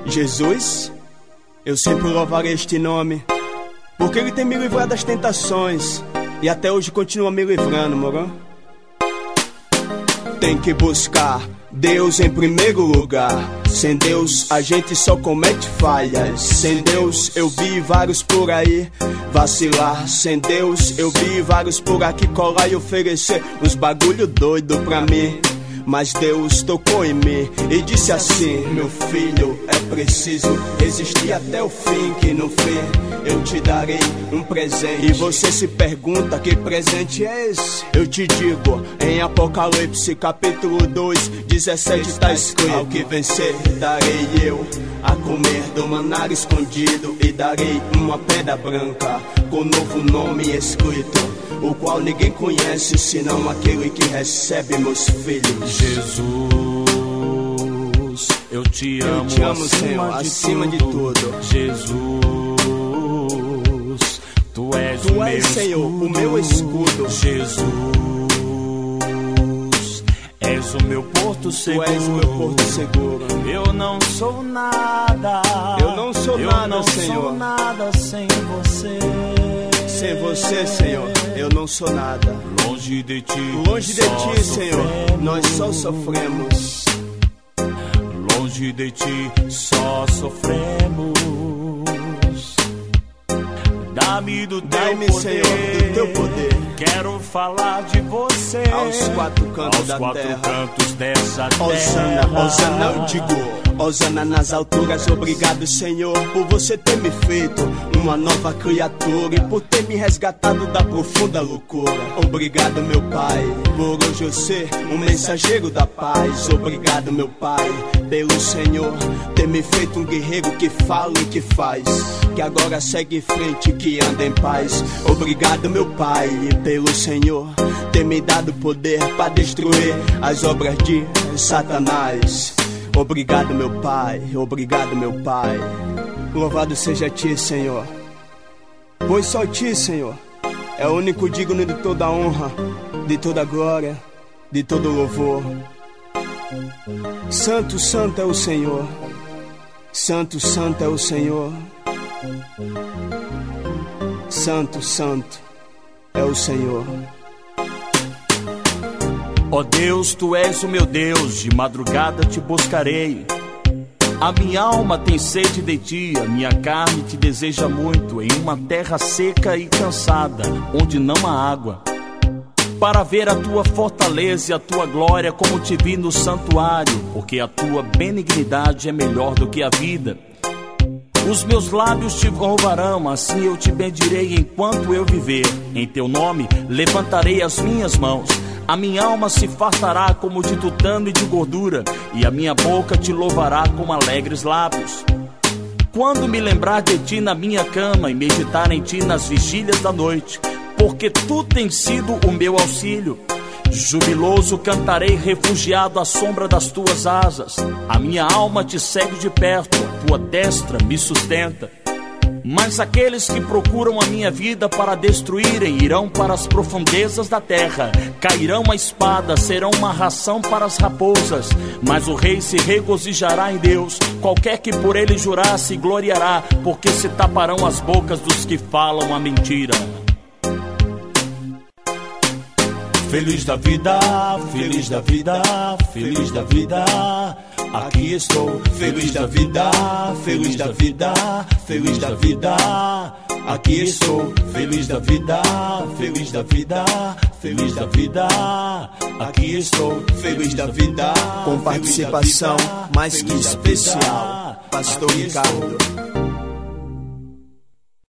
Jesus, eu sempre louvarei este nome, porque Ele tem me livrado das tentações e até hoje continua me livrando, moro? Tem que buscar Deus em primeiro lugar. Sem Deus a gente só comete falhas. Sem Deus eu vi vários por aí vacilar. Sem Deus eu vi vários por aqui colar e oferecer uns bagulho doido pra mim. Mas Deus tocou em mim e disse assim: meu filho, é preciso resistir até o fim, que no fim eu te darei um presente. E você se pergunta: que presente é esse? Eu te digo, em Apocalipse capítulo 2, 17 tá escrito: ao que vencer darei eu a comer do maná escondido, e darei uma pedra branca com novo nome escrito, o qual ninguém conhece senão aquele que recebe, meus filhos. Jesus, eu te amo, Senhor, acima de tudo. Jesus, Tu és o meu Senhor, escudo. o meu escudo. Jesus, és o meu porto seguro. Tu és o meu porto seguro. Eu não sou nada. Eu não sou nada, Senhor. Eu não sou nada sem você. Sem você, Senhor, eu não sou nada. Longe de ti, Senhor, nós só sofremos. Longe de ti, só sofremos. Dá-me do teu poder, Senhor, do teu poder. Quero falar de você aos quatro cantos da terra. Cantos dessa Osana, terra. Osana, eu digo. Osana nas alturas, obrigado, Senhor, por você ter me feito uma nova criatura e por ter me resgatado da profunda loucura. Obrigado, meu Pai, por hoje eu ser um mensageiro da paz. Obrigado, meu Pai, pelo Senhor ter me feito um guerreiro que fala e que faz, que agora segue em frente, que anda em paz. Obrigado, meu Pai, pelo Senhor ter me dado poder para destruir as obras de Satanás. Obrigado, meu Pai, obrigado, meu Pai. Louvado seja Ti, Senhor, pois só Ti, Senhor, é o único digno de toda honra, de toda glória, de todo louvor. Santo, santo é o Senhor. Santo, santo é o Senhor. Santo, santo é o Senhor. Ó Deus, Tu és o meu Deus, de madrugada te buscarei. A minha alma tem sede de Ti, a minha carne te deseja muito, em uma terra seca e cansada, onde não há água, para ver a Tua fortaleza e a Tua glória, como te vi no santuário, porque a Tua benignidade é melhor do que a vida. Os meus lábios te louvarão, assim eu te bendirei enquanto eu viver. Em Teu nome levantarei as minhas mãos. A minha alma se fartará como de tutano e de gordura, e a minha boca te louvará com alegres lábios. Quando me lembrar de Ti na minha cama e meditar em Ti nas vigílias da noite, porque Tu tens sido o meu auxílio. Jubiloso cantarei, refugiado à sombra das Tuas asas. A minha alma te segue de perto, a Tua destra me sustenta. Mas aqueles que procuram a minha vida para destruírem irão para as profundezas da terra. Cairão a espada, serão uma ração para as raposas. Mas o rei se regozijará em Deus. Qualquer que por ele jurar se gloriará, porque se taparão as bocas dos que falam a mentira. Feliz da vida, feliz da vida, feliz da vida, aqui estou. Feliz da vida, feliz da vida, feliz da vida, aqui estou. Feliz da vida, feliz da vida, feliz da vida, aqui estou. Feliz da vida, com participação mais que especial, Pastor Ricardo.